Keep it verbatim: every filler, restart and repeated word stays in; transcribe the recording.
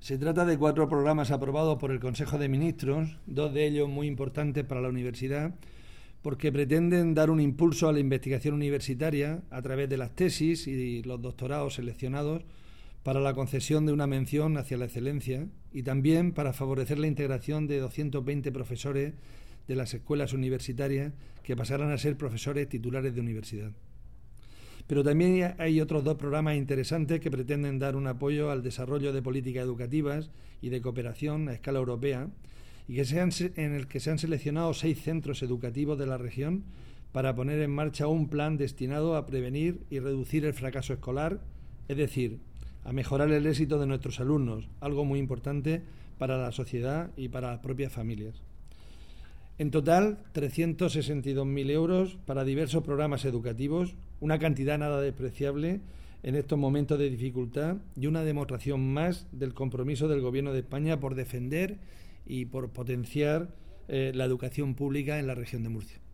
Se trata de cuatro programas aprobados por el Consejo de Ministros, dos de ellos muy importantes para la universidad, porque pretenden dar un impulso a la investigación universitaria a través de las tesis y los doctorados seleccionados para la concesión de una mención hacia la excelencia y también para favorecer la integración de doscientos veinte profesores de las escuelas universitarias que pasarán a ser profesores titulares de universidad. Pero también hay otros dos programas interesantes que pretenden dar un apoyo al desarrollo de políticas educativas y de cooperación a escala europea y que sean, en el que se han seleccionado seis centros educativos de la región para poner en marcha un plan destinado a prevenir y reducir el fracaso escolar, es decir, a mejorar el éxito de nuestros alumnos, algo muy importante para la sociedad y para las propias familias. En total, trescientos sesenta y dos mil euros para diversos programas educativos, una cantidad nada despreciable en estos momentos de dificultad y una demostración más del compromiso del Gobierno de España por defender y por potenciar eh, la educación pública en la región de Murcia.